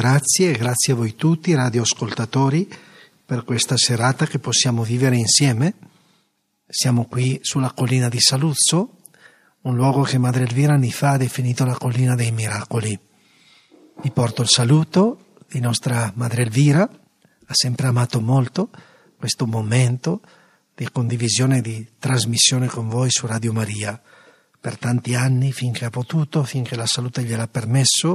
grazie e grazie a voi tutti, radioascoltatori, per questa serata che possiamo vivere insieme. Siamo qui sulla collina di Saluzzo, un luogo che Madre Elvira anni fa ha definito la collina dei miracoli. Vi porto il saluto di nostra Madre Elvira, ha sempre amato molto questo momento di condivisione e di trasmissione con voi su Radio Maria. Per tanti anni, finché ha potuto, finché la salute gliel'ha permesso,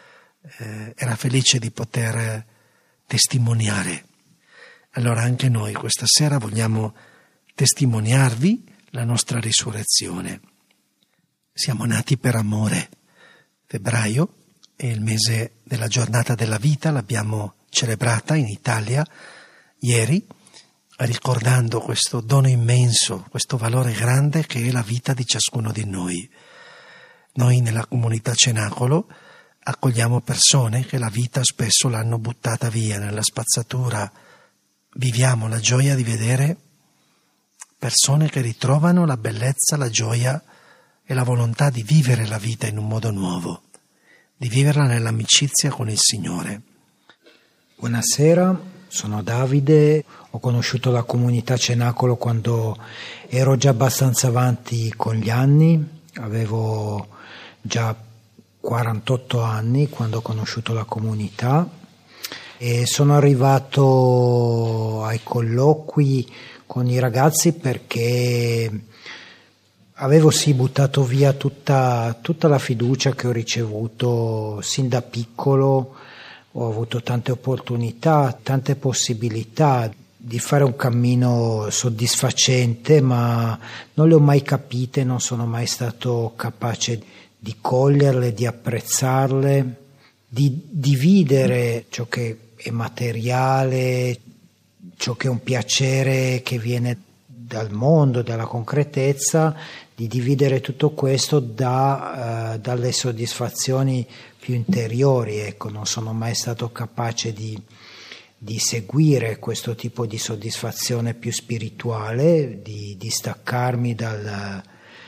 era felice di poter testimoniare. Allora anche noi questa sera vogliamo testimoniarvi la nostra risurrezione. Siamo nati per amore. Febbraio è il mese della giornata della vita, l'abbiamo celebrata in Italia ieri, ricordando questo dono immenso, questo valore grande che è la vita di ciascuno di noi. Noi nella comunità Cenacolo accogliamo persone che la vita spesso l'hanno buttata via nella spazzatura. Viviamo la gioia di vedere persone che ritrovano la bellezza, la gioia e la volontà di vivere la vita in un modo nuovo, di viverla nell'amicizia con il Signore. Buonasera, sono Davide, ho conosciuto la comunità Cenacolo quando ero già abbastanza avanti con gli anni, avevo già 48 anni quando ho conosciuto la comunità e sono arrivato ai colloqui con i ragazzi perché avevo buttato via tutta la fiducia che ho ricevuto sin da piccolo. Ho avuto tante opportunità, tante possibilità di fare un cammino soddisfacente, ma non le ho mai capite, non sono mai stato capace di coglierle, di apprezzarle, di dividere ciò che è materiale, ciò che è un piacere che viene dal mondo, dalla concretezza, di dividere tutto questo dalle soddisfazioni più interiori. Ecco, non sono mai stato capace di seguire questo tipo di soddisfazione più spirituale, di staccarmi dalla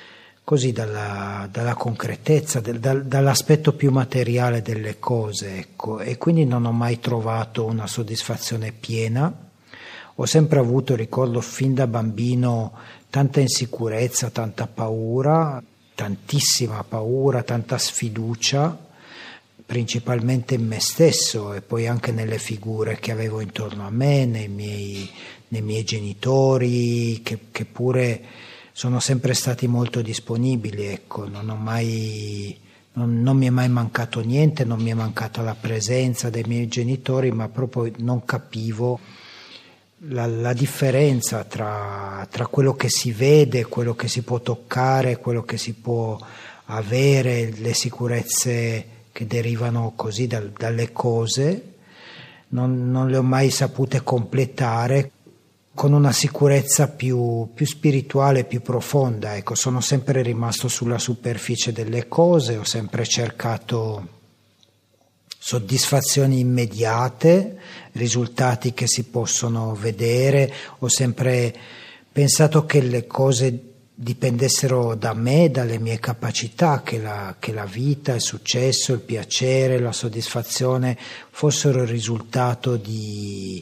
concretezza, dall'aspetto più materiale delle cose, ecco, e quindi non ho mai trovato una soddisfazione piena. Ho sempre avuto, ricordo fin da bambino, tanta insicurezza, tanta paura, tantissima paura, tanta sfiducia, principalmente in me stesso e poi anche nelle figure che avevo intorno a me, nei miei genitori, che pure sono sempre stati molto disponibili, ecco, non mi è mai mancato niente, non mi è mancata la presenza dei miei genitori, ma proprio non capivo la differenza tra quello che si vede, quello che si può toccare, quello che si può avere, le sicurezze che derivano così dalle cose. Non le ho mai sapute completare con una sicurezza più spirituale, più profonda. Ecco, sono sempre rimasto sulla superficie delle cose, ho sempre cercato soddisfazioni immediate, risultati che si possono vedere, ho sempre pensato che le cose dipendessero da me, dalle mie capacità, che la vita, il successo, il piacere, la soddisfazione fossero il risultato di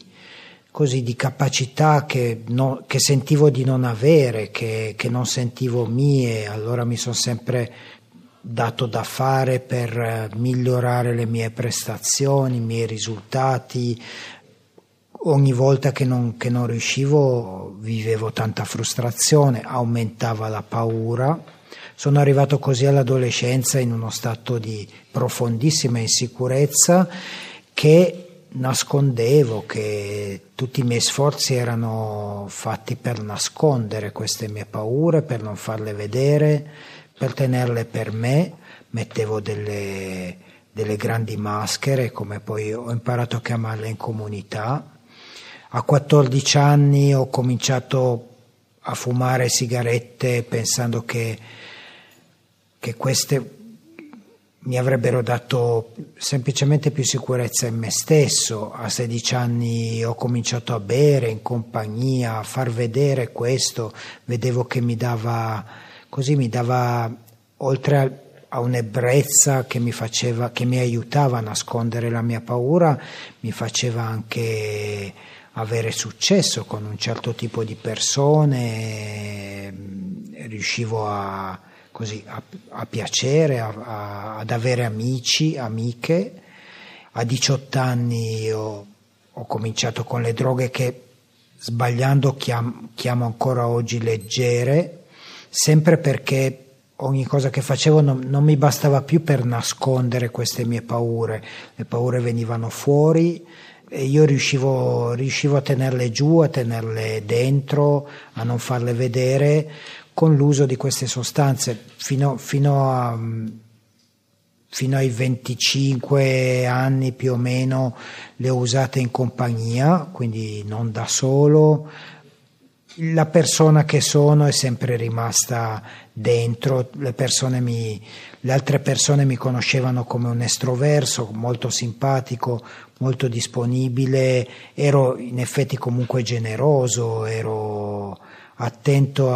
capacità che sentivo di non avere, che non sentivo mie. Allora mi sono sempre dato da fare per migliorare le mie prestazioni, i miei risultati. Ogni volta che non riuscivo vivevo tanta frustrazione, aumentava la paura. Sono arrivato così all'adolescenza in uno stato di profondissima insicurezza che nascondevo, che tutti i miei sforzi erano fatti per nascondere queste mie paure, per non farle vedere, per tenerle per me. Mettevo delle grandi maschere, come poi ho imparato a chiamarle in comunità. A 14 anni ho cominciato a fumare sigarette pensando che queste mi avrebbero dato semplicemente più sicurezza in me stesso. A 16 anni ho cominciato a bere in compagnia, a far vedere questo, vedevo che mi dava, oltre a un'ebbrezza che mi aiutava a nascondere la mia paura, mi faceva anche avere successo con un certo tipo di persone, riuscivo a piacere, ad avere amici, amiche. A 18 anni ho cominciato con le droghe che, sbagliando, chiamo ancora oggi leggere, sempre perché ogni cosa che facevo non mi bastava più per nascondere queste mie paure. Le paure venivano fuori e io riuscivo a tenerle giù, a tenerle dentro, a non farle vedere, con l'uso di queste sostanze. Fino ai 25 anni più o meno le ho usate in compagnia, quindi non da solo. La persona che sono è sempre rimasta dentro, le altre persone mi conoscevano come un estroverso, molto simpatico, molto disponibile, ero in effetti comunque generoso, ero attento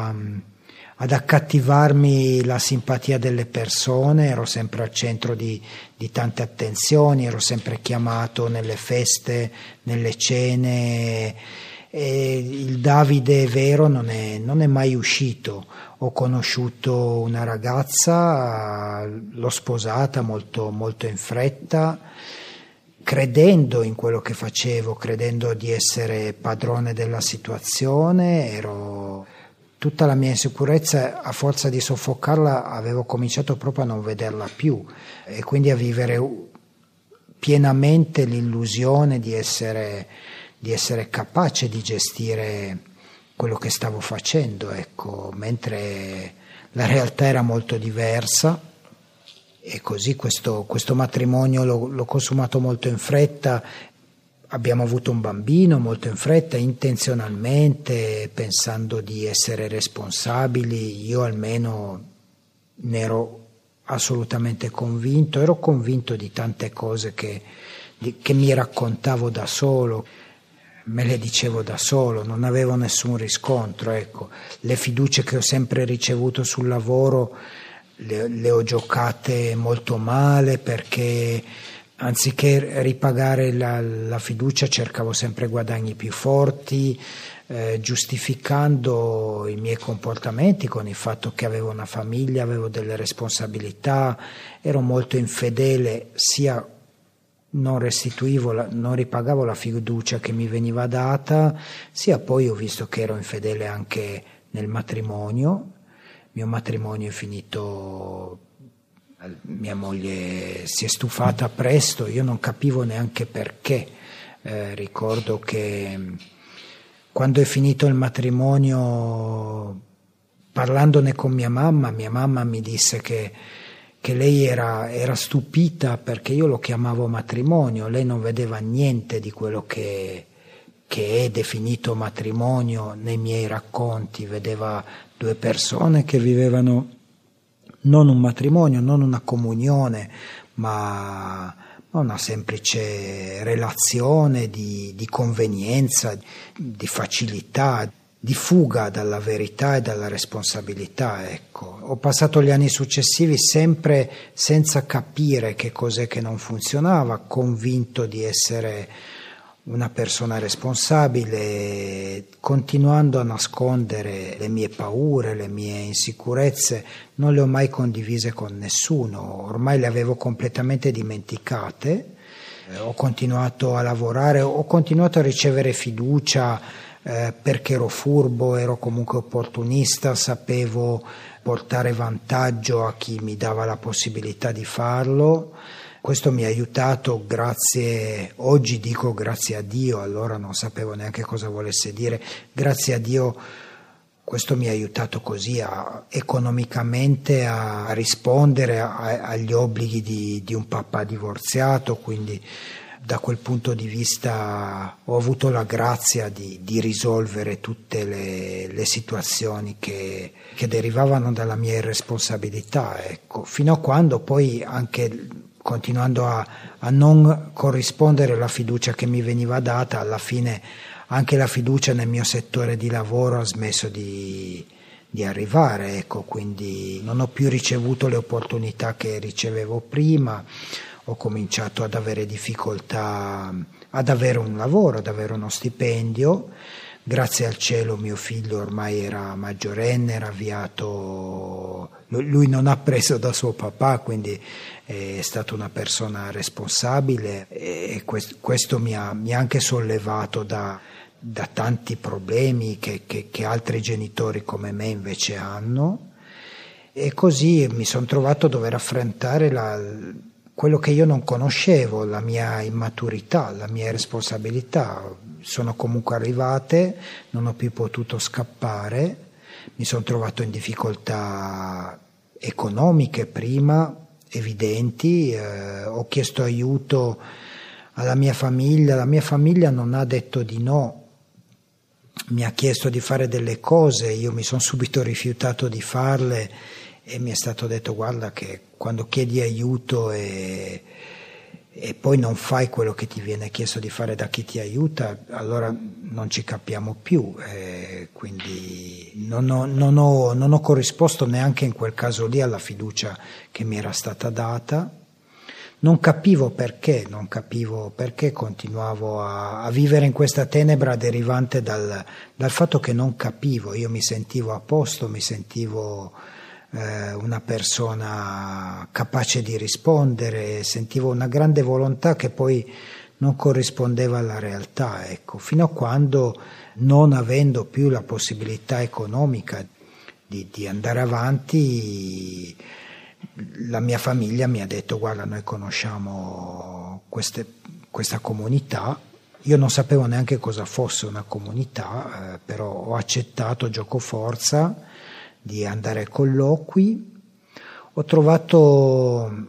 ad accattivarmi la simpatia delle persone, ero sempre al centro di tante attenzioni, ero sempre chiamato nelle feste, nelle cene. E il Davide vero non è mai uscito. Ho conosciuto una ragazza, l'ho sposata molto, molto in fretta, credendo in quello che facevo, credendo di essere padrone della situazione. Tutta la mia insicurezza, a forza di soffocarla, avevo cominciato proprio a non vederla più e quindi a vivere pienamente l'illusione di essere capace di gestire quello che stavo facendo, ecco, mentre la realtà era molto diversa. E così questo matrimonio l'ho consumato molto in fretta. Abbiamo avuto un bambino molto in fretta, intenzionalmente, pensando di essere responsabili. Io almeno ne ero assolutamente convinto, ero convinto di tante cose che mi raccontavo da solo, me le dicevo da solo, non avevo nessun riscontro, ecco. Le fiducie che ho sempre ricevuto sul lavoro le ho giocate molto male, perché anziché ripagare la fiducia cercavo sempre guadagni più forti, giustificando i miei comportamenti con il fatto che avevo una famiglia, avevo delle responsabilità, ero molto infedele, sia non ripagavo la fiducia che mi veniva data, sia poi ho visto che ero infedele anche nel matrimonio. Mio matrimonio è finito, mia moglie si è stufata presto, io non capivo neanche perché. Ricordo che quando è finito il matrimonio, parlandone con mia mamma mi disse che lei era stupita perché io lo chiamavo matrimonio, lei non vedeva niente di quello che è definito matrimonio nei miei racconti, vedeva due persone che vivevano non un matrimonio, non una comunione, ma una semplice relazione di convenienza, di facilità, di fuga dalla verità e dalla responsabilità, ecco. Ho passato gli anni successivi sempre senza capire che cos'è che non funzionava, convinto di essere una persona responsabile, continuando a nascondere le mie paure, le mie insicurezze. Non le ho mai condivise con nessuno, ormai le avevo completamente dimenticate. Ho continuato a lavorare, ho continuato a ricevere fiducia, perché ero furbo, ero comunque opportunista, sapevo portare vantaggio a chi mi dava la possibilità di farlo. Questo mi ha aiutato, oggi dico grazie a Dio, allora non sapevo neanche cosa volesse dire, grazie a Dio questo mi ha aiutato così economicamente a rispondere agli obblighi di un papà divorziato, quindi da quel punto di vista ho avuto la grazia di risolvere tutte le situazioni che derivavano dalla mia irresponsabilità, ecco, fino a quando poi, anche continuando a non corrispondere alla fiducia che mi veniva data, alla fine anche la fiducia nel mio settore di lavoro ha smesso di di arrivare, ecco, quindi non ho più ricevuto le opportunità che ricevevo prima, ho cominciato ad avere difficoltà ad avere un lavoro, ad avere uno stipendio. Grazie al cielo mio figlio ormai era maggiorenne, era avviato, lui non ha preso da suo papà, quindi è stata una persona responsabile, e questo mi ha anche sollevato da tanti problemi che altri genitori come me invece hanno, e così mi sono trovato a dover affrontare quello che io non conoscevo, la mia immaturità, la mia responsabilità. Sono comunque arrivate, non ho più potuto scappare, mi sono trovato in difficoltà economiche prima, evidenti, ho chiesto aiuto alla mia famiglia non ha detto di no, mi ha chiesto di fare delle cose, io mi sono subito rifiutato di farle e mi è stato detto: guarda che quando chiedi aiuto e poi non fai quello che ti viene chiesto di fare da chi ti aiuta, allora non ci capiamo più, quindi non ho corrisposto neanche in quel caso lì alla fiducia che mi era stata data. Non capivo perché continuavo a vivere in questa tenebra derivante dal fatto che non capivo. Io mi sentivo a posto, mi sentivo una persona capace di rispondere, sentivo una grande volontà che poi non corrispondeva alla realtà, ecco, fino a quando, non avendo più la possibilità economica di andare avanti, la mia famiglia mi ha detto: guarda, noi conosciamo questa comunità. Io non sapevo neanche cosa fosse una comunità, però ho accettato giocoforza di andare ai colloqui. Ho trovato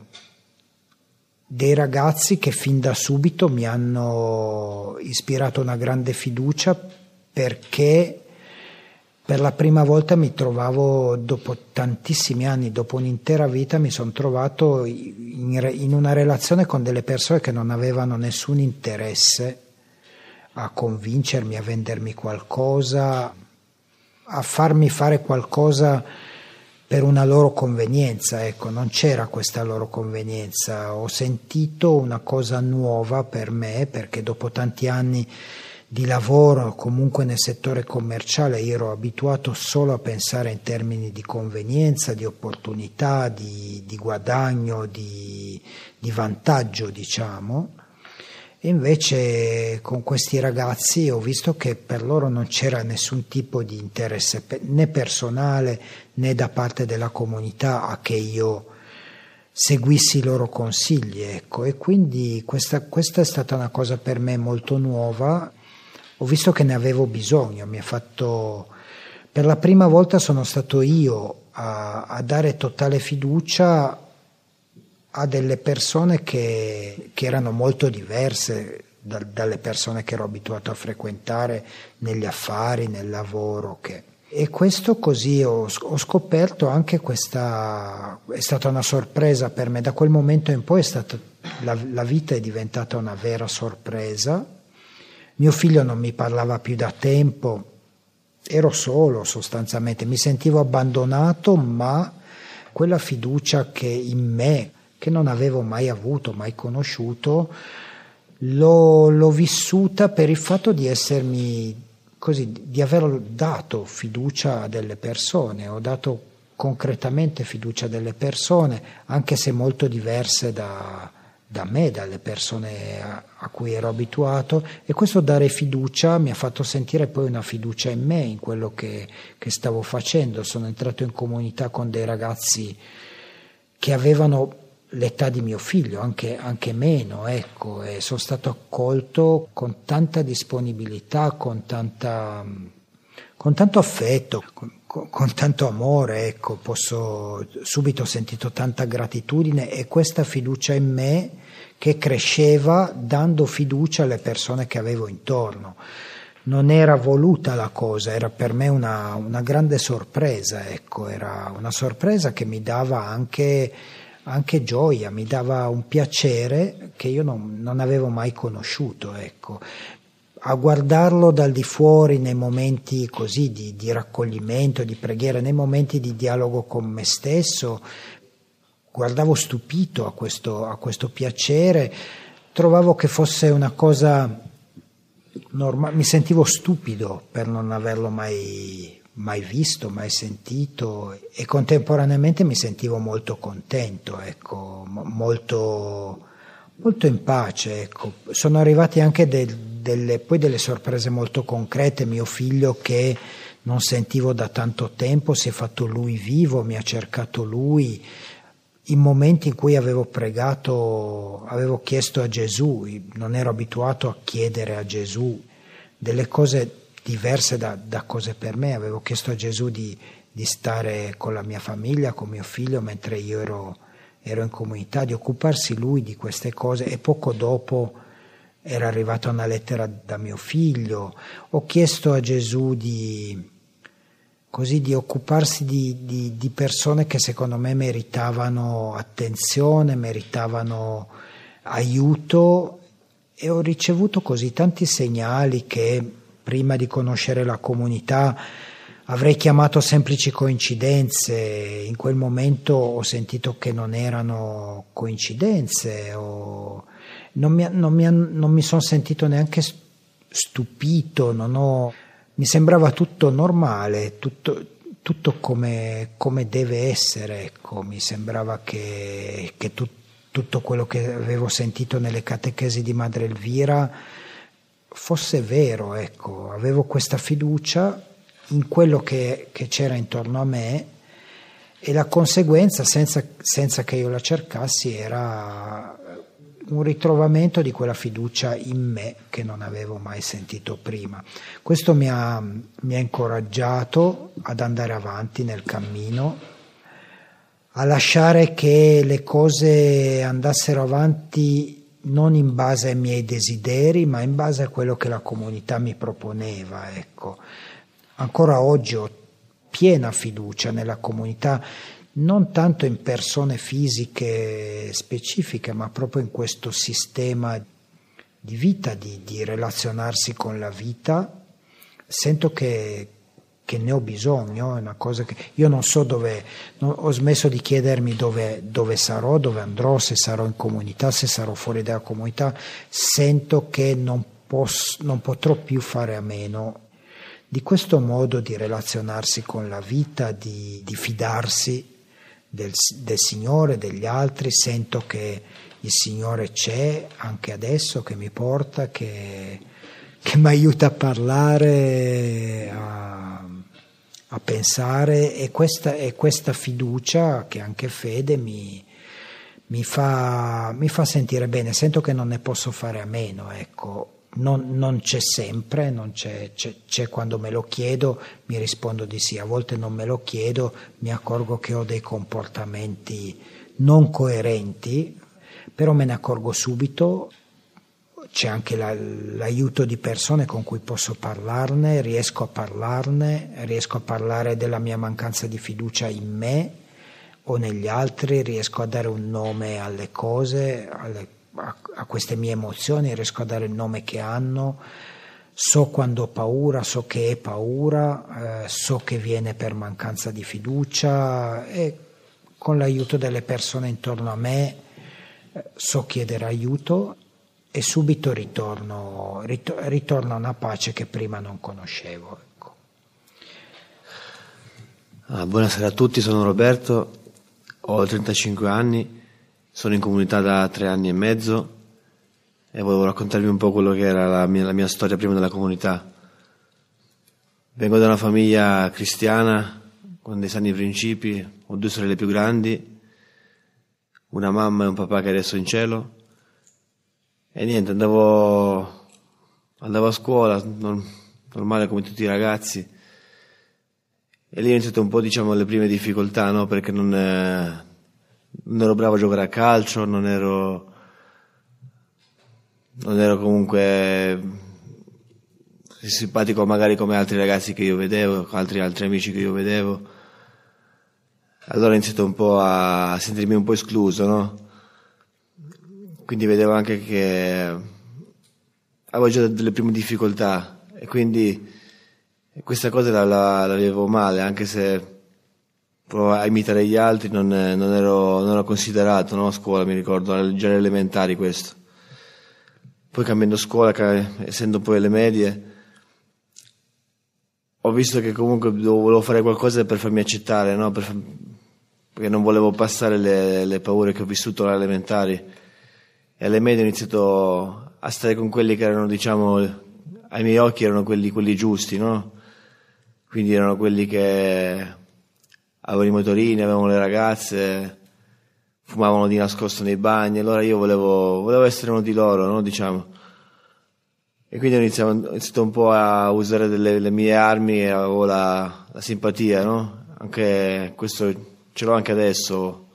dei ragazzi che fin da subito mi hanno ispirato una grande fiducia, perché per la prima volta mi trovavo, dopo tantissimi anni, dopo un'intera vita, mi sono trovato in una relazione con delle persone che non avevano nessun interesse a convincermi, a vendermi qualcosa, a farmi fare qualcosa per una loro convenienza, ecco, non c'era questa loro convenienza. Ho sentito una cosa nuova per me, perché dopo tanti anni di lavoro, comunque nel settore commerciale, io ero abituato solo a pensare in termini di convenienza, di opportunità, di guadagno, di vantaggio, diciamo. E invece con questi ragazzi ho visto che per loro non c'era nessun tipo di interesse, né personale né da parte della comunità, a che io seguissi i loro consigli, ecco. E quindi questa è stata una cosa per me molto nuova. Ho visto che ne avevo bisogno, per la prima volta sono stato io a dare totale fiducia a delle persone che erano molto diverse dalle persone che ero abituato a frequentare negli affari, nel lavoro. E questo, così ho scoperto anche questa, è stata una sorpresa per me. Da quel momento in poi la vita è diventata una vera sorpresa. Mio figlio non mi parlava più da tempo, ero solo sostanzialmente, mi sentivo abbandonato, ma quella fiducia che in me, che non avevo mai avuto, mai conosciuto, l'ho vissuta per il fatto di essermi così, di aver dato fiducia a delle persone. Ho dato concretamente fiducia a delle persone, anche se molto diverse da me, dalle persone a cui ero abituato, e questo dare fiducia mi ha fatto sentire poi una fiducia in me, in quello che stavo facendo. Sono entrato in comunità con dei ragazzi che avevano l'età di mio figlio, anche meno, ecco, e sono stato accolto con tanta disponibilità, con tanto affetto, con tanto amore, ecco. Subito ho sentito tanta gratitudine e questa fiducia in me che cresceva dando fiducia alle persone che avevo intorno. Non era voluta la cosa, era per me una grande sorpresa, ecco, era una sorpresa che mi dava anche gioia, mi dava un piacere che io non avevo mai conosciuto, ecco. a guardarlo dal di fuori nei momenti così di raccoglimento, di preghiera, nei momenti di dialogo con me stesso, guardavo stupito a questo piacere, trovavo che fosse una cosa normale, mi sentivo stupido per non averlo mai visto, mai sentito, e contemporaneamente mi sentivo molto contento, ecco, molto in pace, ecco. Sono arrivati anche poi delle sorprese molto concrete. Mio figlio, che non sentivo da tanto tempo, si è fatto lui vivo, mi ha cercato lui. In momenti in cui avevo pregato, avevo chiesto a Gesù, non ero abituato a chiedere a Gesù delle cose diverse da cose per me, avevo chiesto a Gesù di stare con la mia famiglia, con mio figlio, mentre io ero in comunità, di occuparsi lui di queste cose, e poco dopo era arrivata una lettera da mio figlio. Ho chiesto a Gesù di occuparsi di persone che secondo me meritavano attenzione, meritavano aiuto, e ho ricevuto così tanti segnali che prima di conoscere la comunità avrei chiamato semplici coincidenze. In quel momento ho sentito che non erano coincidenze, non mi sono sentito neanche stupito, mi sembrava tutto normale, tutto come deve essere, ecco. Mi sembrava che tutto quello che avevo sentito nelle catechesi di Madre Elvira fosse vero, ecco. Avevo questa fiducia in quello che c'era intorno a me, e la conseguenza, senza che io la cercassi, era un ritrovamento di quella fiducia in me che non avevo mai sentito prima. Questo mi ha incoraggiato ad andare avanti nel cammino, a lasciare che le cose andassero avanti non in base ai miei desideri, ma in base a quello che la comunità mi proponeva, ecco. Ancora oggi ho piena fiducia nella comunità, non tanto in persone fisiche specifiche, ma proprio in questo sistema di vita, di relazionarsi con la vita. Sento che ne ho bisogno, è una cosa che io non so dove, ho smesso di chiedermi dove sarò, dove andrò, se sarò in comunità, se sarò fuori dalla comunità. Sento che non potrò più fare a meno di questo modo di relazionarsi con la vita, di fidarsi del Signore, degli altri. Sento che il Signore c'è anche adesso, che mi porta, che mi aiuta a parlare, a pensare, e questa fiducia, che anche fede, mi fa sentire bene. Sento che non ne posso fare a meno, ecco. Non c'è sempre, non c'è quando me lo chiedo, mi rispondo di sì. A volte non me lo chiedo, mi accorgo che ho dei comportamenti non coerenti, però me ne accorgo subito. C'è anche l'aiuto di persone con cui posso parlarne, riesco a parlare della mia mancanza di fiducia in me o negli altri, riesco a dare un nome alle cose, a queste mie emozioni, riesco a dare il nome che hanno. So quando ho paura, so che è paura, so che viene per mancanza di fiducia, e con l'aiuto delle persone intorno a me so chiedere aiuto, e subito ritorno a una pace che prima non conoscevo, ecco. Buonasera a tutti, sono Roberto, ho 35 anni, sono in comunità da 3 anni e mezzo, e volevo raccontarvi un po' quello che era la mia storia prima della comunità. Vengo da una famiglia cristiana con dei sani principi, ho 2 sorelle più grandi, una mamma e un papà che adesso è in cielo, e niente, andavo a scuola, normale come tutti i ragazzi, e lì ho iniziato un po', diciamo, le prime difficoltà, no? Perché non ero bravo a giocare a calcio, non ero comunque simpatico magari come altri ragazzi che io vedevo, altri amici che io vedevo. Allora ho iniziato un po' a sentirmi un po' escluso, no? Quindi vedevo anche che avevo già delle prime difficoltà e quindi questa cosa la vivevo male, anche se provavo a imitare gli altri, non ero considerato, no? A scuola, mi ricordo, già alle elementari questo. Poi cambiando scuola, essendo poi alle medie, ho visto che comunque volevo fare qualcosa per farmi accettare, no? Perché non volevo passare le paure che ho vissuto alle elementari. E alle medie ho iniziato a stare con quelli che erano, diciamo, ai miei occhi erano quelli giusti, no? Quindi erano quelli che avevano i motorini, avevano le ragazze, fumavano di nascosto nei bagni. Allora io volevo essere uno di loro, no? Diciamo. E quindi ho iniziato un po' a usare le mie armi e avevo la simpatia, no? Anche questo ce l'ho anche adesso.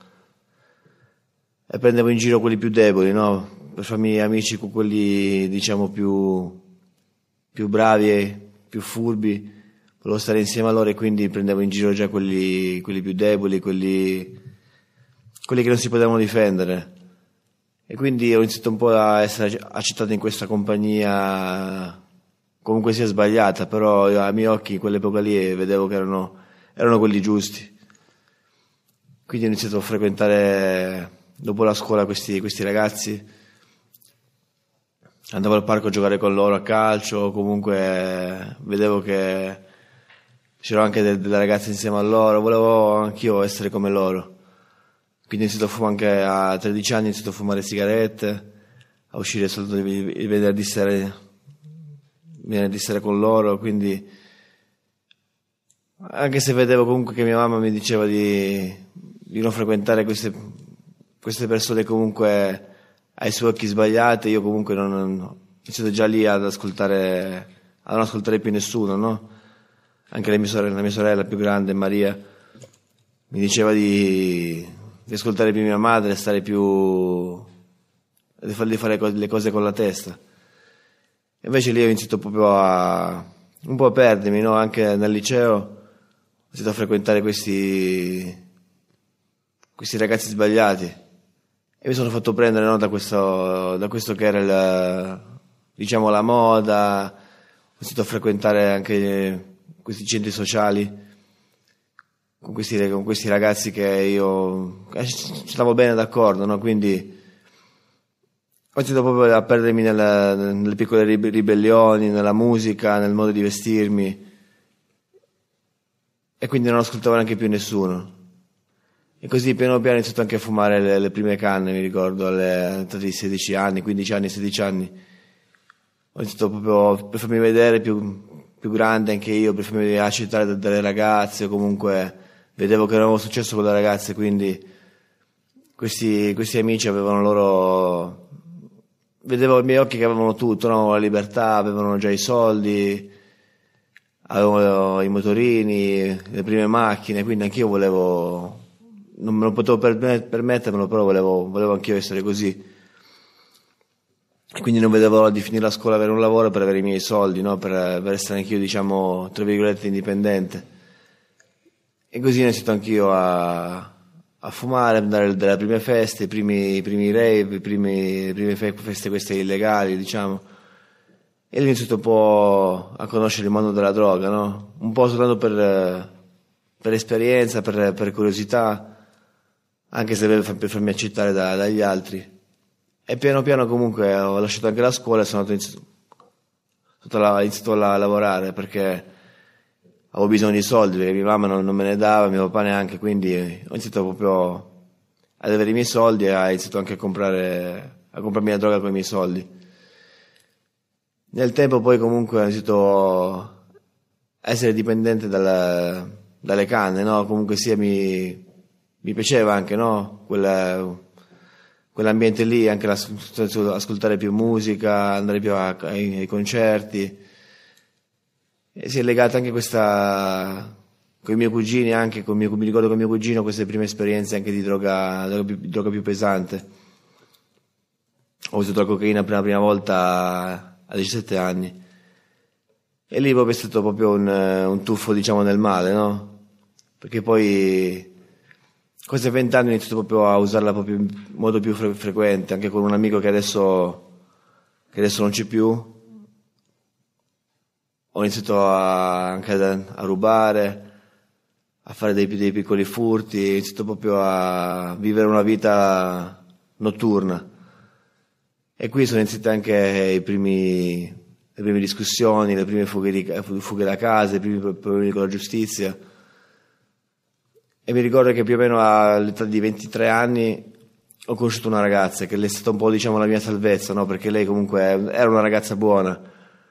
E prendevo in giro quelli più deboli, no? Per farmi amici con quelli, diciamo, più bravi e più furbi. Volevo stare insieme a loro e quindi prendevo in giro già quelli più deboli, quelli che non si potevano difendere. E quindi ho iniziato un po' a essere accettato in questa compagnia, comunque sia sbagliata, però ai miei occhi in quell'epoca lì vedevo che erano quelli giusti. Quindi ho iniziato a frequentare dopo la scuola questi ragazzi, andavo al parco a giocare con loro a calcio, comunque vedevo che c'erano anche delle ragazze insieme a loro, volevo anch'io essere come loro. Quindi ho iniziato a fumare anche a 13 anni, ho iniziato a fumare sigarette, a uscire soltanto il venerdì sera con loro, quindi anche se vedevo comunque che mia mamma mi diceva di non frequentare queste persone comunque ai suoi occhi sbagliate, io comunque ho iniziato già lì a non ascoltare più nessuno, no? Anche la mia sorella più grande, Maria, mi diceva di ascoltare più mia madre, di fare le cose con la testa. E invece lì ho iniziato proprio un po' a perdermi, no? Anche nel liceo ho iniziato a frequentare questi ragazzi sbagliati e mi sono fatto prendere, no, da questo che era diciamo la moda. Ho iniziato a frequentare anche questi centri sociali con questi ragazzi che io ci stavo bene d'accordo, no? Quindi ho iniziato proprio a perdermi nelle piccole ribellioni, nella musica, nel modo di vestirmi, e quindi non ascoltavo neanche più nessuno. E così piano piano ho iniziato anche a fumare le prime canne, mi ricordo, all'età di 16 anni, 15 anni, 16 anni. Ho iniziato proprio per farmi vedere più grande anche io, per farmi accettare dalle ragazze, o comunque vedevo che non avevo successo con le ragazze, quindi questi amici vedevo ai miei occhi che avevano tutto, no? La libertà, avevano già i soldi, avevano i motorini, le prime macchine, quindi anch'io non me lo potevo permettermelo, però volevo anch'io essere così. E quindi non vedevo l'ora di finire la scuola, avere un lavoro per avere i miei soldi, no? Per essere anch'io, diciamo, tra virgolette, indipendente. E così ho iniziato anch'io a fumare, ad andare alle prime feste, i primi rave, le prime feste queste illegali, diciamo. E ho iniziato un po' a conoscere il mondo della droga, no? Un po' soltanto per esperienza, per curiosità, anche se per farmi accettare dagli altri. E piano piano comunque ho lasciato anche la scuola e ho iniziato a lavorare, perché avevo bisogno di soldi, perché mia mamma non me ne dava, mio papà neanche, quindi ho iniziato proprio ad avere i miei soldi e ho iniziato anche a comprarmi la droga con i miei soldi. Nel tempo poi comunque ho iniziato a essere dipendente dalle canne, no? Comunque sia mi piaceva anche, no? Quell'ambiente lì, anche ascoltare più musica, andare più ai concerti. E si è legata anche questa con i miei cugini, anche mi ricordo con mio cugino queste prime esperienze anche di droga più pesante. Ho usato la cocaina per la prima volta a 17 anni e lì proprio è stato proprio un tuffo, diciamo, nel male, no? Perché poi questi 20 anni ho iniziato proprio a usarla proprio in modo più frequente, anche con un amico che adesso non c'è più. ho iniziato anche a rubare, a fare dei piccoli furti, ho iniziato proprio a vivere una vita notturna. E qui sono iniziate anche le prime discussioni, le prime fughe da casa, i primi problemi con la giustizia. E mi ricordo che più o meno all'età di 23 anni ho conosciuto una ragazza che è stata un po', diciamo, la mia salvezza, no? Perché lei comunque era una ragazza buona.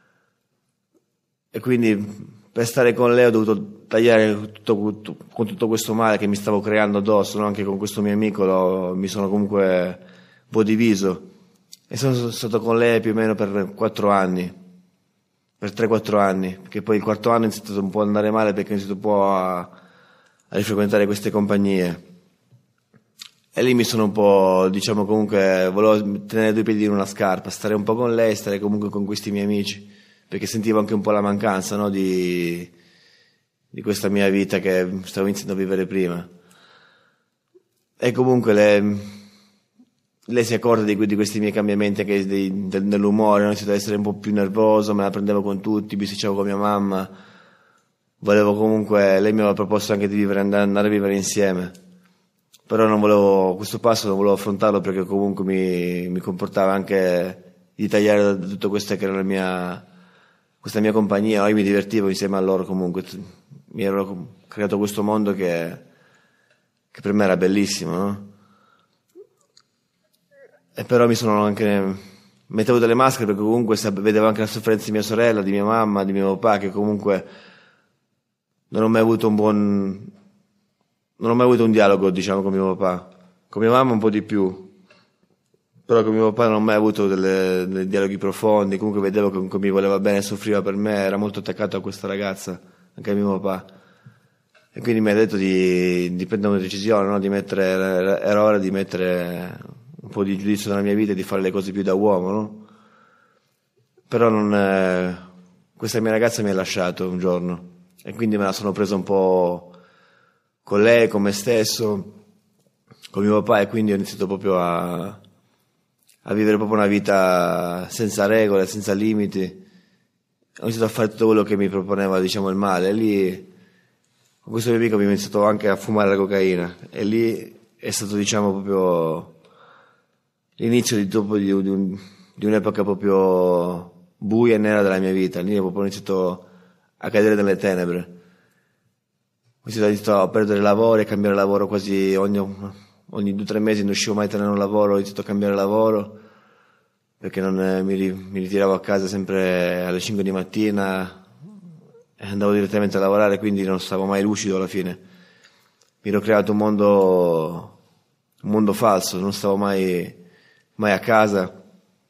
E quindi per stare con lei ho dovuto tagliare con tutto questo male che mi stavo creando addosso, no? Anche con questo mio amico mi sono comunque un po' diviso. E sono stato con lei più o meno per 4 anni, per 3-4 anni, perché poi il quarto anno è iniziato un po' ad andare male perché ho iniziato un po' a rifrequentare queste compagnie. E lì mi sono un po', diciamo, comunque volevo tenere due piedi in una scarpa, stare un po' con lei, stare comunque con questi miei amici, perché sentivo anche un po' la mancanza, no, di questa mia vita che stavo iniziando a vivere prima. E comunque lei si è accorta di questi miei cambiamenti anche nell'umore, ho iniziato ad essere un po' più nervoso, me la prendevo con tutti, bisticciavo con mia mamma, volevo comunque, lei mi aveva proposto anche di andare a vivere insieme, però non volevo, questo passo non volevo affrontarlo perché comunque mi comportava anche di tagliare da tutto questo che era questa mia compagnia. Io mi divertivo insieme a loro, comunque mi ero creato questo mondo che per me era bellissimo, no? E però mi sono anche mettevo delle maschere perché comunque vedevo anche la sofferenza di mia sorella, di mia mamma, di mio papà, che comunque non ho mai avuto un dialogo, diciamo, con mio papà. Con mia mamma un po' di più, però con mio papà non ho mai avuto dei dialoghi profondi. Comunque vedevo che mi voleva bene, soffriva per me, era molto attaccato a questa ragazza, anche a mio papà. E quindi mi ha detto di prendere una decisione, no? Era ora di mettere un po' di giudizio nella mia vita e di fare le cose più da uomo, no? Però questa mia ragazza mi ha lasciato un giorno e quindi me la sono presa un po' con lei, con me stesso, con mio papà, e quindi ho iniziato proprio a vivere proprio una vita senza regole, senza limiti. Ho iniziato a fare tutto quello che mi proponeva, diciamo, il male. E lì con questo mio amico abbiamo iniziato anche a fumare la cocaina e lì è stato, diciamo, proprio l'inizio di un'epoca proprio buia e nera della mia vita. Lì ho proprio iniziato a cadere nelle tenebre. Ho iniziato a perdere lavoro e cambiare lavoro quasi ogni 2-3 mesi, non riuscivo mai a tenere un lavoro, ho iniziato a cambiare lavoro perché non mi ritiravo a casa sempre alle 5 di mattina e andavo direttamente a lavorare, quindi non stavo mai lucido alla fine. Mi ero creato un mondo falso, non stavo mai a casa.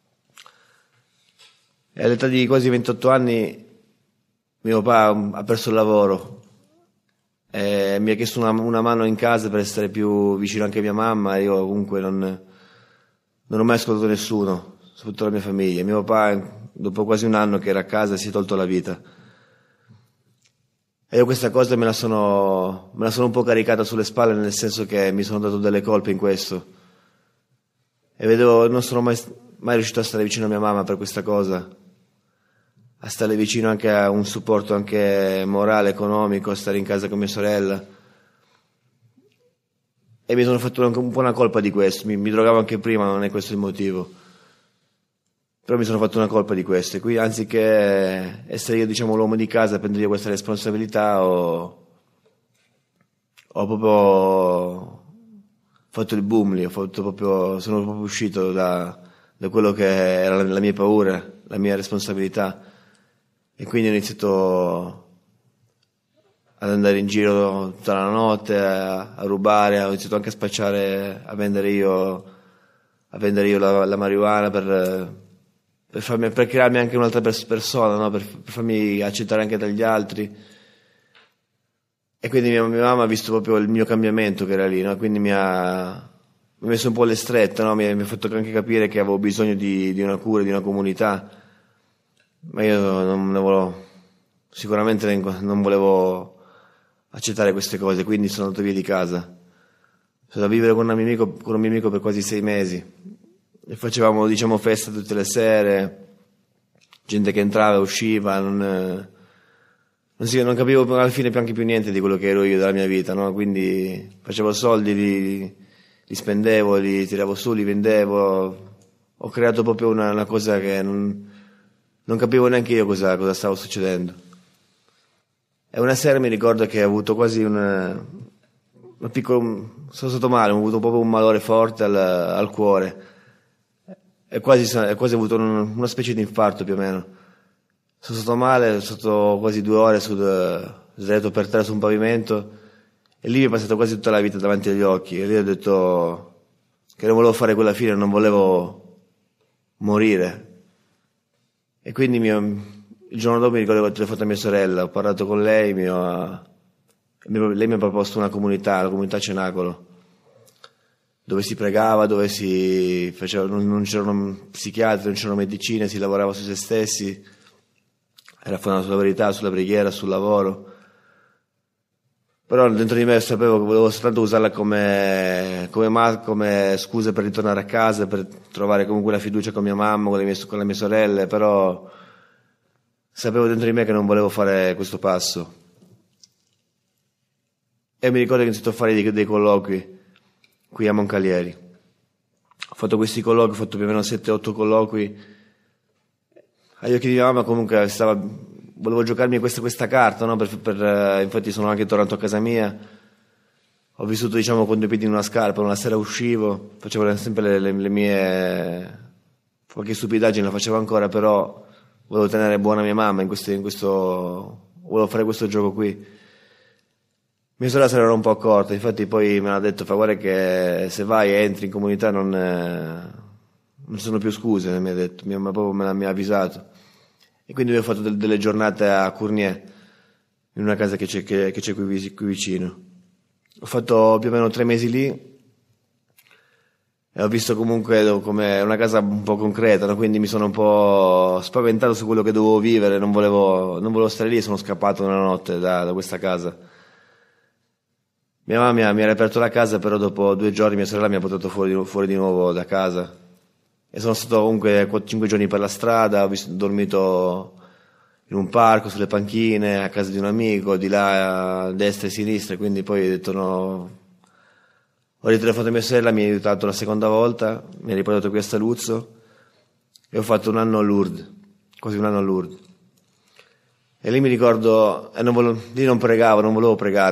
E all'età di quasi 28 anni mio papà ha perso il lavoro e mi ha chiesto una mano in casa per essere più vicino anche a mia mamma. Io comunque non ho mai ascoltato nessuno, soprattutto la mia famiglia. Mio papà, dopo quasi un anno che era a casa, si è tolto la vita. E io questa cosa me la sono un po' caricata sulle spalle, nel senso che mi sono dato delle colpe in questo. E non sono mai riuscito a stare vicino a mia mamma per questa cosa, a stare vicino anche a un supporto anche morale, economico, a stare in casa con mia sorella. E mi sono fatto un po' una colpa di questo, mi drogavo anche prima, non è questo il motivo. Però mi sono fatto una colpa di questo, e qui anziché essere io, diciamo, l'uomo di casa, prendere io questa responsabilità, ho proprio fatto il boom lì, sono proprio uscito da quello che era la mia paura, la mia responsabilità, e quindi ho iniziato ad andare in giro tutta la notte a rubare, ho iniziato anche a spacciare, a vendere io la marijuana per crearmi anche un'altra persona, no? Per farmi accettare anche dagli altri. E quindi mia mamma ha visto proprio il mio cambiamento che era lì, no? Quindi mi ha messo un po' alle strette, no? Mi ha fatto anche capire che avevo bisogno di una cura, di una comunità, ma io sicuramente non volevo accettare queste cose, quindi sono andato via di casa. Sono andato a vivere con un mio amico per quasi 6 mesi e facevamo, diciamo, festa tutte le sere, gente che entrava e usciva, non non capivo alla fine anche più niente di quello che ero io della mia vita, no? Quindi facevo soldi, li spendevo, li tiravo su, li vendevo. Ho creato proprio una cosa che non capivo neanche io cosa stava succedendo. E una sera mi ricordo che ho avuto quasi una piccola... sono stato male, ho avuto proprio un malore forte al cuore. E quasi avuto una specie di infarto più o meno. Sono stato male, sono stato quasi 2 ore sdraiato per terra su un pavimento, e lì mi è passato quasi tutta la vita davanti agli occhi, e lì ho detto che non volevo fare quella fine, non volevo morire. E quindi il giorno dopo mi ricordo che ho telefonato a mia sorella, ho parlato con lei, lei mi ha proposto una comunità, la comunità Cenacolo, dove si pregava, dove si faceva, non c'erano psichiatri, non c'erano medicine, si lavorava su se stessi, era fondato sulla verità, sulla preghiera, sul lavoro. Però dentro di me sapevo che volevo soltanto usarla come scusa per ritornare a casa, per trovare comunque la fiducia con mia mamma, con le mie sorelle, però sapevo dentro di me che non volevo fare questo passo. E mi ricordo che ho iniziato a fare dei colloqui qui a Moncalieri. Ho fatto questi colloqui, ho fatto più o meno 7-8 colloqui. Agli occhi di mia mamma comunque volevo giocarmi questa carta, no? Infatti sono anche tornato a casa mia, ho vissuto diciamo con 2 piedi in una scarpa, una sera uscivo, facevo sempre le mie, qualche stupidaggine la facevo ancora, però volevo tenere buona mia mamma volevo fare questo gioco qui. Mia sorella se ne era un po' accorta, infatti poi me l'ha detto, guarda che se vai e entri in comunità non sono più scuse, mi ha detto, mia mamma proprio mi ha avvisato. E quindi ho fatto delle giornate a Cournier, in una casa che c'è qui vicino. Ho fatto più o meno 3 mesi lì e ho visto comunque come una casa un po' concreta, no? Quindi mi sono un po' spaventato su quello che dovevo vivere, non volevo stare lì e sono scappato una notte da questa casa. Mia mamma mi ha riaperto la casa, però dopo 2 giorni mia sorella mi ha portato fuori di nuovo da casa. E sono stato comunque 5 giorni per la strada, ho dormito in un parco, sulle panchine, a casa di un amico, di là a destra e a sinistra, quindi poi ho detto no. Ho ritelefonato a mia sorella, mi ha aiutato la seconda volta, mi ha riportato qui a Saluzzo e ho fatto un anno a Lourdes, quasi un anno a Lourdes. E lì mi ricordo, lì non pregavo, non volevo pregare,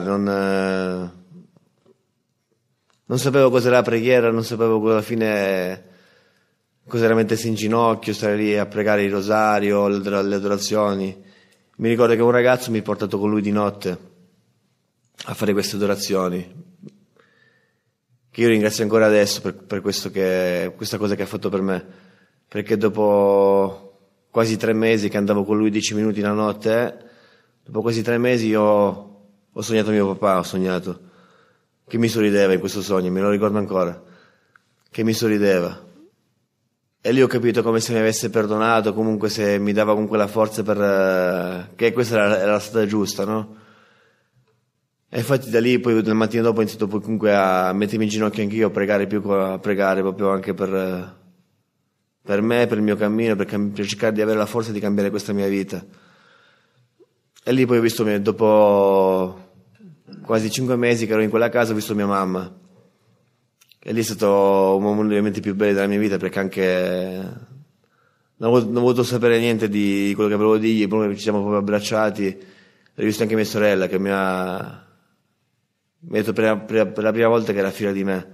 non sapevo cos'era la preghiera, non sapevo alla fine cos'era mettersi in ginocchio, stare lì a pregare il rosario, le adorazioni. Mi ricordo che un ragazzo mi ha portato con lui di notte a fare queste adorazioni, che io ringrazio ancora adesso per questa cosa che ha fatto per me, perché dopo quasi 3 mesi che andavo con lui 10 minuti la notte, dopo quasi 3 mesi io ho sognato mio papà, che mi sorrideva in questo sogno, me lo ricordo ancora, che mi sorrideva. E lì ho capito come se mi avesse perdonato, comunque se mi dava comunque la forza che questa era la strada giusta, no? E infatti da lì poi il mattino dopo ho iniziato poi comunque a mettermi in ginocchio anch'io, a pregare proprio anche per me, per il mio cammino, per cercare di avere la forza di cambiare questa mia vita. E lì poi ho visto, dopo quasi 5 mesi che ero in quella casa, ho visto mia mamma. E lì è stato uno dei momenti più belli della mia vita, perché anche non ho voluto sapere niente di quello che volevo dirgli, poi ci siamo proprio abbracciati. Ho visto anche mia sorella che mi ha detto per la prima volta che era fiera di me.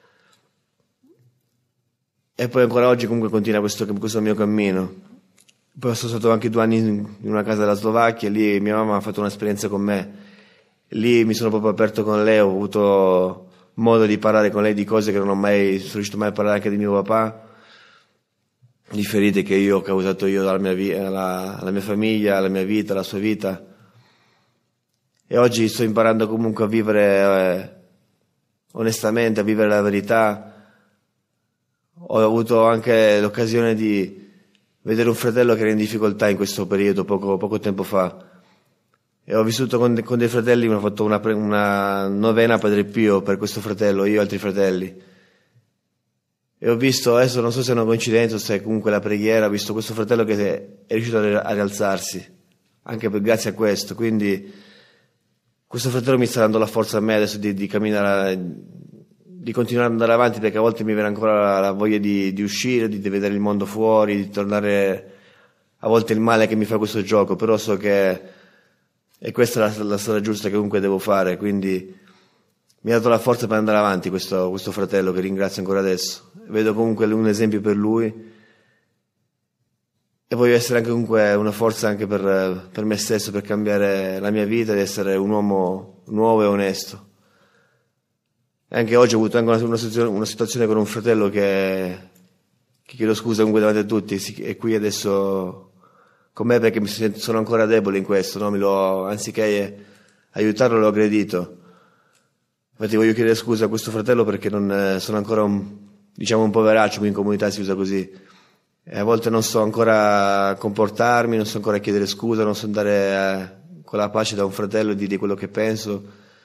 E poi ancora oggi comunque continua questo mio cammino. Poi sono stato anche 2 anni in una casa della Slovacchia, lì mia mamma ha fatto un'esperienza con me. Lì mi sono proprio aperto con lei, ho avuto modo di parlare con lei di cose che non sono riuscito mai a parlare anche di mio papà, di ferite che ho causato io alla mia famiglia, alla mia vita, alla sua vita. E oggi sto imparando comunque a vivere onestamente, a vivere la verità. Ho avuto anche l'occasione di vedere un fratello che era in difficoltà in questo periodo, poco tempo fa. E ho vissuto con dei fratelli, mi ho fatto una novena a Padre Pio per questo fratello, io e altri fratelli. E ho visto, adesso non so se è una coincidenza o se è comunque la preghiera, ho visto questo fratello che è riuscito a rialzarsi, anche grazie a questo. Quindi questo fratello mi sta dando la forza a me adesso di camminare, di continuare ad andare avanti, perché a volte mi viene ancora la voglia di uscire, di vedere il mondo fuori, di tornare, a volte il male che mi fa questo gioco, però so che è questa la strada giusta che comunque devo fare, quindi mi ha dato la forza per andare avanti questo fratello, che ringrazio ancora adesso. Vedo comunque un esempio per lui e voglio essere anche comunque una forza anche per me stesso, per cambiare la mia vita ed essere un uomo nuovo e onesto. E anche oggi ho avuto anche una situazione con un fratello che chiedo scusa comunque davanti a tutti, è qui adesso con me perché sono ancora debole in questo, no? Anziché aiutarlo l'ho aggredito. Infatti voglio chiedere scusa a questo fratello perché non sono ancora un poveraccio, in comunità si usa così. E a volte non so ancora comportarmi, non so ancora chiedere scusa, non so andare con la pace da un fratello e dire quello che penso.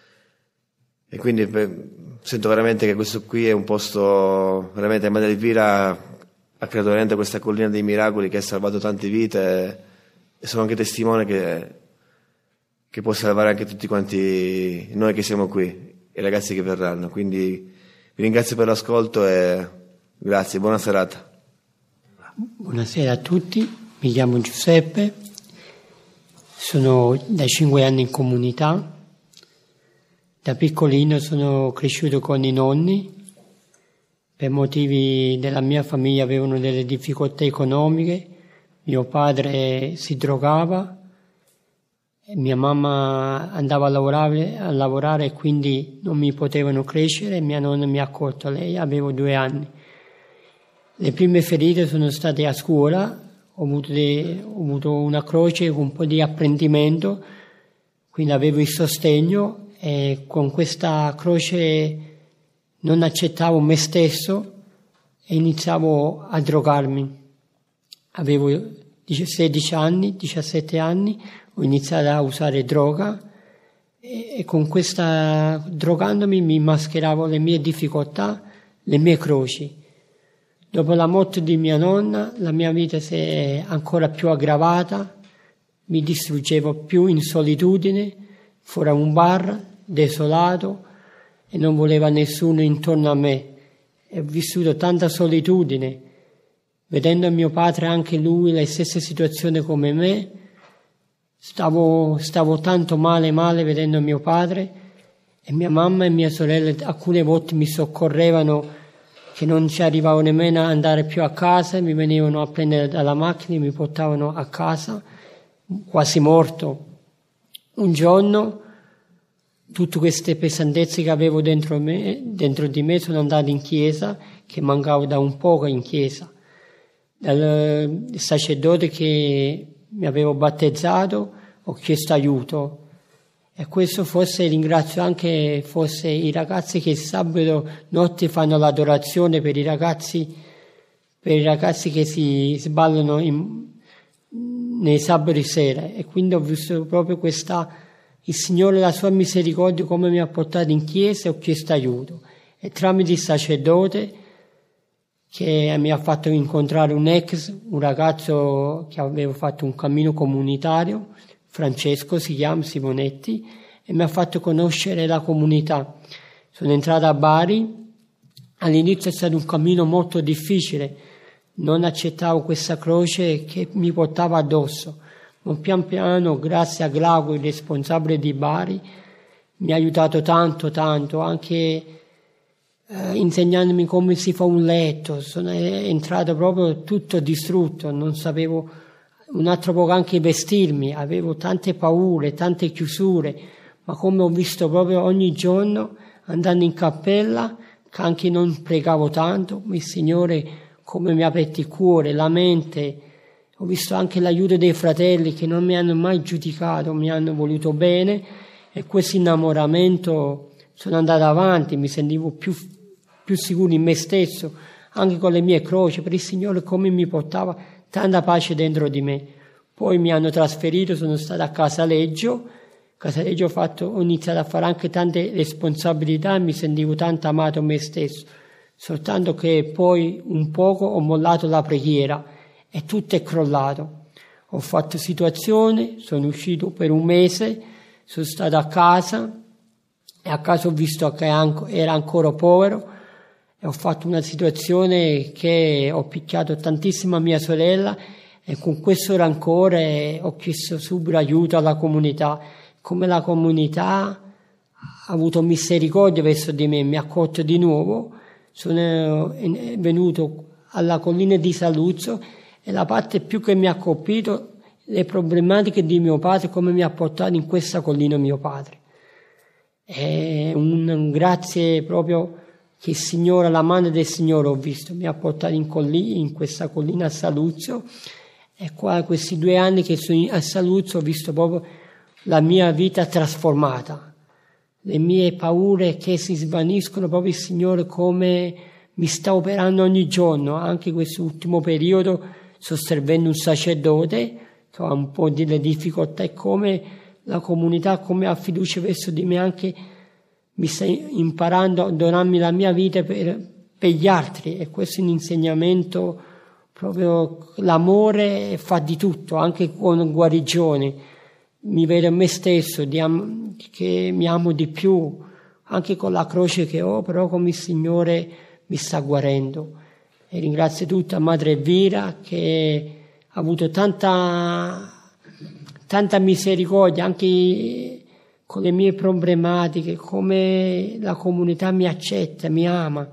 E quindi sento veramente che questo qui è un posto, veramente Madre Elvira ha creato veramente questa collina dei miracoli che ha salvato tante vite e sono anche testimone che può salvare anche tutti quanti noi che siamo qui e i ragazzi che verranno. Quindi vi ringrazio per l'ascolto e grazie, buona serata. Buonasera a tutti, mi chiamo Giuseppe, sono da 5 anni in comunità, da piccolino sono cresciuto con i nonni, per motivi della mia famiglia avevano delle difficoltà economiche, mio padre si drogava, mia mamma andava a lavorare e quindi non mi potevano crescere, mia nonna mi ha accolto, lei avevo 2 anni. Le prime ferite sono state a scuola, ho avuto una croce con un po' di apprendimento, quindi avevo il sostegno e con questa croce non accettavo me stesso e iniziavo a drogarmi. Avevo 16 anni, 17 anni, ho iniziato a usare droga e con questa, drogandomi, mi mascheravo le mie difficoltà, le mie croci. Dopo la morte di mia nonna, la mia vita si è ancora più aggravata, mi distruggevo più in solitudine, fuori a un bar, desolato, e non voleva nessuno intorno a me. E ho vissuto tanta solitudine, vedendo mio padre anche lui le stesse situazioni come me, stavo tanto male vedendo mio padre, e mia mamma e mia sorella alcune volte mi soccorrevano, che non ci arrivavo nemmeno ad andare più a casa, mi venivano a prendere dalla macchina e mi portavano a casa, quasi morto. Un giorno tutte queste pesantezze che avevo dentro di me sono andate in chiesa, che mancavo da un poco in chiesa. Dal sacerdote che mi avevo battezzato ho chiesto aiuto. E questo forse ringrazio anche i ragazzi che sabato notte fanno l'adorazione per i ragazzi che si sballano nei sabati sera. E quindi ho visto proprio il Signore, la sua misericordia, come mi ha portato in chiesa e ho chiesto aiuto. E tramite il sacerdote che mi ha fatto incontrare un ragazzo che aveva fatto un cammino comunitario, Francesco si chiama, Simonetti, e mi ha fatto conoscere la comunità. Sono entrato a Bari, all'inizio è stato un cammino molto difficile, non accettavo questa croce che mi portava addosso, ma pian piano, grazie a Glauco, il responsabile di Bari, mi ha aiutato tanto, anche insegnandomi come si fa un letto. Sono entrato proprio tutto distrutto, non sapevo un altro po' anche vestirmi, avevo tante paure, tante chiusure, ma come ho visto proprio ogni giorno andando in cappella, che anche non pregavo tanto, il Signore come mi ha aperto il cuore, la mente. Ho visto anche l'aiuto dei fratelli che non mi hanno mai giudicato, mi hanno voluto bene, e questo innamoramento sono andato avanti, mi sentivo più sicuro in me stesso, anche con le mie croci, per il Signore come mi portava tanta pace dentro di me. Poi mi hanno trasferito, sono stato a Casaleggio ho iniziato a fare anche tante responsabilità e mi sentivo tanto amato me stesso, soltanto che poi un poco ho mollato la preghiera e tutto è crollato. Ho fatto situazione, sono uscito per un mese, sono stato a casa e a casa ho visto che era ancora povero e ho fatto una situazione che ho picchiato tantissimo a mia sorella e con questo rancore ho chiesto subito aiuto alla comunità. Come la comunità ha avuto misericordia verso di me, mi ha accolto di nuovo, sono venuto alla collina di Saluzzo e la parte più che mi ha colpito le problematiche di mio padre, come mi ha portato in questa collina mio padre. È un grazie proprio che il Signore, la mano del Signore ho visto, mi ha portato in questa collina a Saluzzo e qua questi 2 anni che sono a Saluzzo ho visto proprio la mia vita trasformata, le mie paure che si svaniscono, proprio il Signore come mi sta operando ogni giorno. Anche questo ultimo periodo sto servendo un sacerdote, ho un po' delle difficoltà e come la comunità, come ha fiducia verso di me, anche mi sta imparando a donarmi la mia vita per gli altri, e questo è un insegnamento, proprio l'amore fa di tutto, anche con guarigione. Mi vedo me stesso che mi amo di più, anche con la croce che ho, però come il Signore mi sta guarendo. E ringrazio tutta Madre Elvira che ha avuto tanta misericordia anche con le mie problematiche, come la comunità mi accetta, mi ama.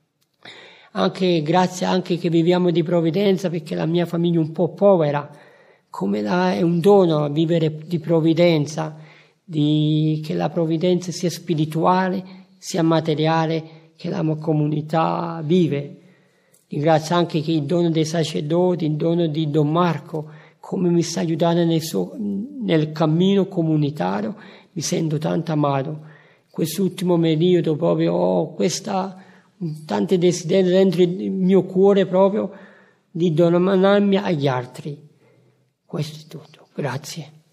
Anche grazie anche che viviamo di provvidenza, perché la mia famiglia è un po' povera, come è un dono vivere di provvidenza, che la provvidenza sia spirituale, sia materiale, che la comunità vive. Ringrazio anche che il dono dei sacerdoti, il dono di Don Marco, come mi sta aiutando nel cammino comunitario, mi sento tanto amato. Quest'ultimo periodo proprio ho tanti desideri dentro il mio cuore proprio di donarmi agli altri. Questo è tutto. Grazie.